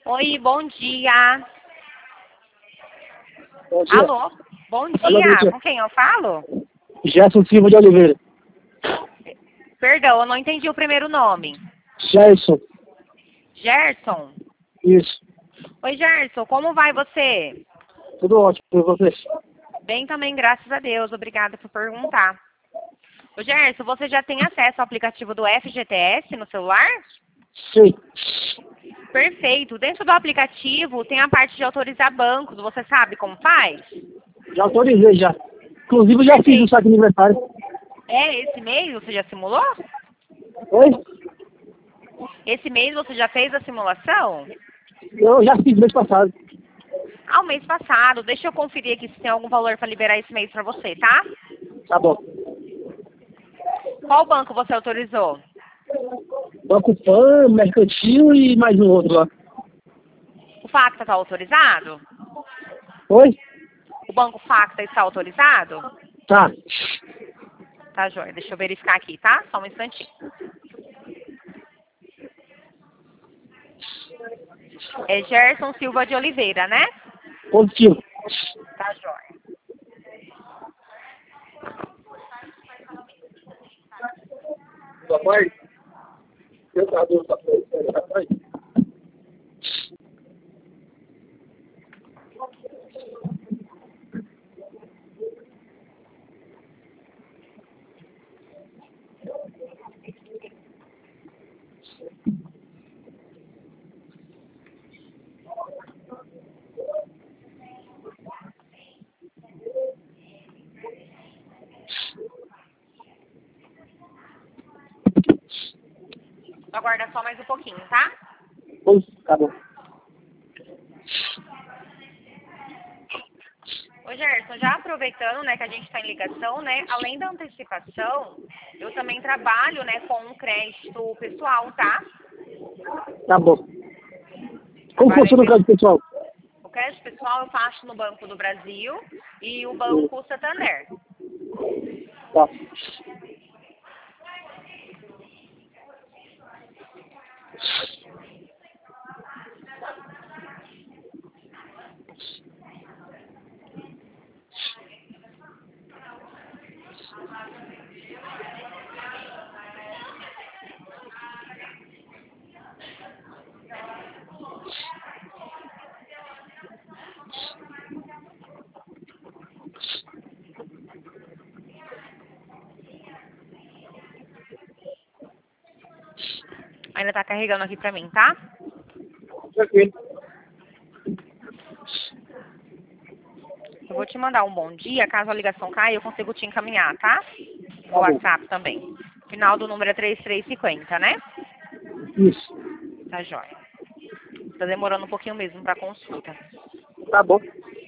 Oi, bom dia. Bom dia. Alô? Bom Alô, bom dia. dia. Com quem eu falo? Gerson Silva de Oliveira. Perdão, eu não entendi o primeiro nome. Gerson. Gerson? Isso. Oi, Gerson, como vai você? Tudo ótimo por vocês. Bem também, graças a Deus. Obrigada por perguntar. Ô, Gerson, você já tem acesso ao aplicativo do FGTS no celular? Sim. Perfeito. Dentro do aplicativo tem a parte de autorizar bancos. Você sabe como faz? Já autorizei já. Inclusive já fiz o saque aniversário. É, esse mês você já simulou? Oi? Esse mês você já fez a simulação? Eu já fiz mês passado. Ah, o mês passado. Deixa eu conferir aqui se tem algum valor para liberar esse mês para você, tá? Tá bom. Qual banco você autorizou? Banco Pan, Mercantil e mais um outro lá. O Facta está autorizado? Oi? O banco Facta está autorizado? Tá. Tá, joia. Deixa eu verificar aqui, tá? Só um instantinho. É Gerson Silva de Oliveira, né? Positivo. Tá, joia. Papai? Eu tava papai. Aguarda só mais um pouquinho, tá? Tá bom. Ô, Gerson, já aproveitando, né, que a gente está em ligação, né, além da antecipação, eu também trabalho, né, com um crédito pessoal, tá? Tá bom. Como funciona o crédito pessoal? O crédito pessoal eu faço no Banco do Brasil e o Banco Santander. Tá. Ainda tá carregando aqui pra mim, tá? Tranquilo. Eu vou te mandar um bom dia, caso a ligação caia, eu consigo te encaminhar, tá? No Tá bom. WhatsApp também. Final do número é 3350, né? Isso. Tá jóia. Tá demorando um pouquinho mesmo pra consulta. Tá bom.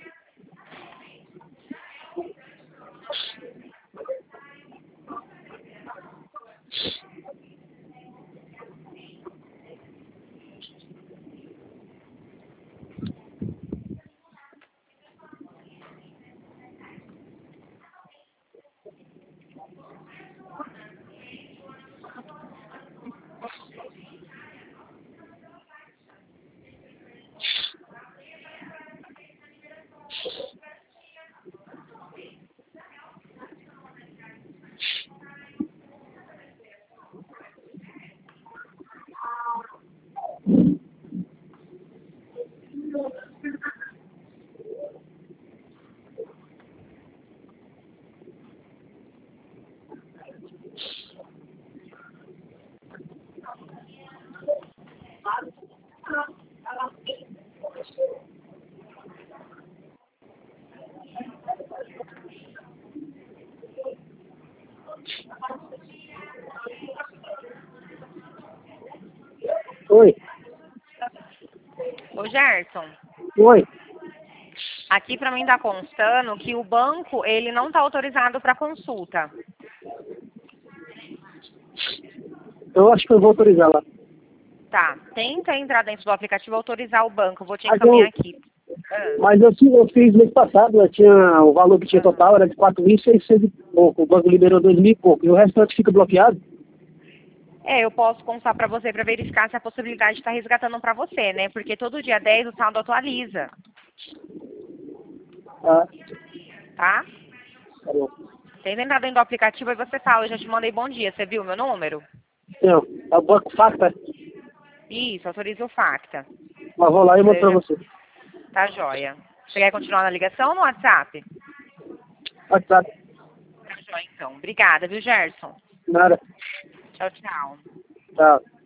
Oi. Ô, Gerson, Oi. aqui pra mim tá constando que o banco, ele não tá autorizado pra consulta. Eu acho que eu vou autorizar lá. Tá, tenta entrar dentro do aplicativo e autorizar o banco. Eu vou te Mas encaminhar eu, aqui. mas eu fiz mês passado, né, tinha, o valor que tinha total era de 4.600 e pouco. O banco liberou 2.000 e pouco. E o restante fica bloqueado? Eu posso consultar para você para verificar se a possibilidade de estar resgatando para você, né? Porque todo dia 10 o saldo atualiza, Ah, tá? tá bom. Tenta entrar dentro do aplicativo e você fala, eu já te mandei bom dia, você viu meu número? Não, é o Banco Facta. Isso, autoriza o Facta. Mas vou lá e mando pra você. Tá joia. Você quer continuar na ligação ou no WhatsApp? WhatsApp. Tá joia, então. Obrigada, viu, Gerson? Nada. Tchau, tchau. Tchau.